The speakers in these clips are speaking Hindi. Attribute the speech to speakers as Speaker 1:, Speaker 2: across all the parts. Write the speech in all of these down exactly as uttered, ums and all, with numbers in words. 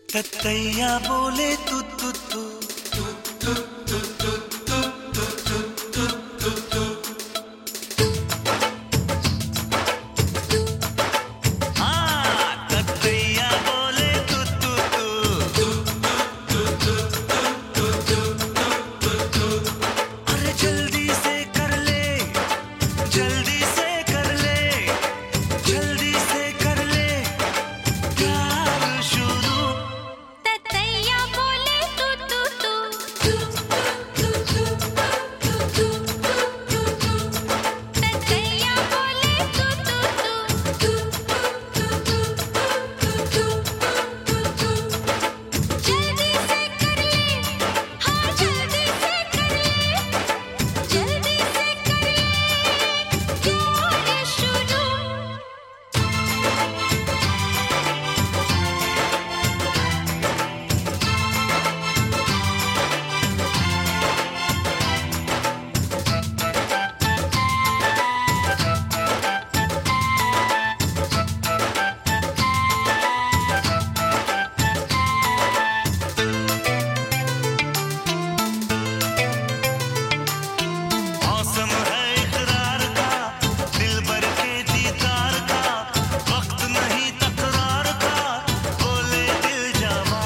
Speaker 1: ततैया बोले तू तू तू तू तू तू तू तू तू तू तू तू हाँ ततैया बोले तू तू तू तू तू तू तू तू तू अरे जल्दी से कर ले जल्दी से कर ले जल्दी से कर ले प्यार शुरू
Speaker 2: ततैया बोले तू तू तू तू तू तू तू तू ततैया बोले तू तू तू तू तू जल्दी से कर ले हाँ जल्दी से कर ले जल्दी से कर ले प्यार शुरू
Speaker 1: मौसम है इकरार का दिल भर के दीदार का वक्त नहीं तकरार का बोले दिल जवां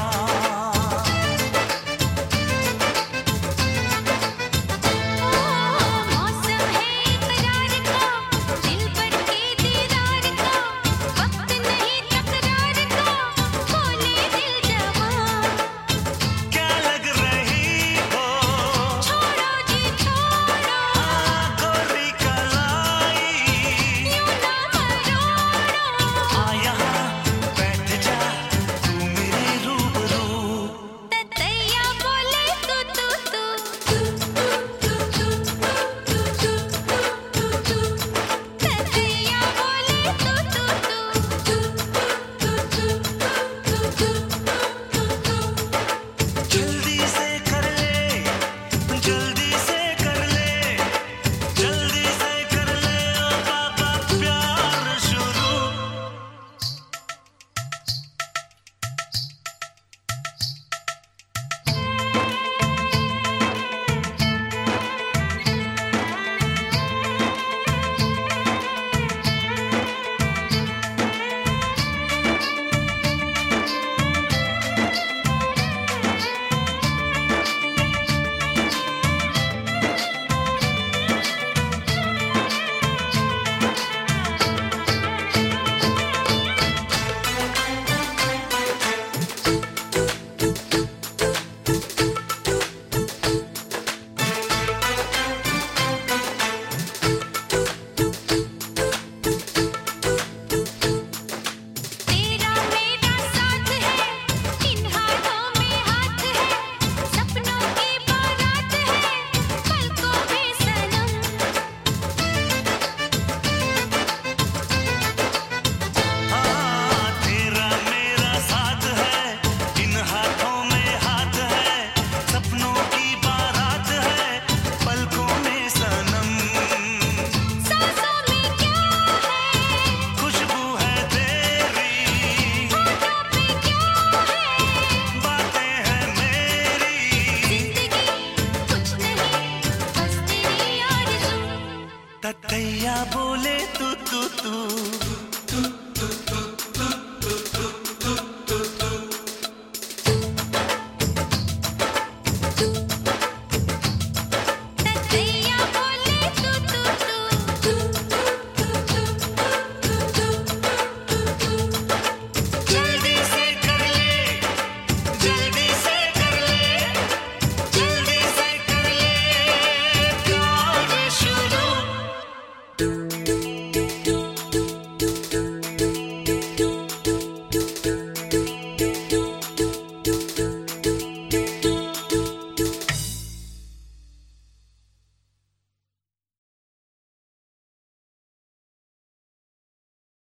Speaker 2: मौसम है इकरार का दिल भर के दीदार का वक्त नहीं तकरार का बोले दिल जवां
Speaker 1: क्या लग रही हो
Speaker 2: छोड़ो जी छोड़ो
Speaker 1: हाँ गोरी कलाई
Speaker 2: यूं ना मरोड़ो
Speaker 1: आ यहाँ बैठ जा तू मेरे रूबरू
Speaker 2: ततैया बोले तू तू तू ततैया बोले तू तू
Speaker 1: जल्दी से कर ले जल्दी से कर ले जल्दी से कर ले ओ बाबा प्यार शुरू
Speaker 2: तेरा मेरा साथ है इन हाथों में हाथ है सपनों की बारात है पलकों में सनम
Speaker 1: हाँ तेरा मेरा साथ है इन हाथों में हाथ है सपनों की बारात है पलकों में सनम
Speaker 2: सांसों में क्या है
Speaker 1: खुशबू है तेरी
Speaker 2: होठों पे क्या है
Speaker 1: बातें हैं मेरी
Speaker 2: जिंदगी कुछ नहीं बस तेरी आरज़ू
Speaker 1: ततैया बोले तू तू तू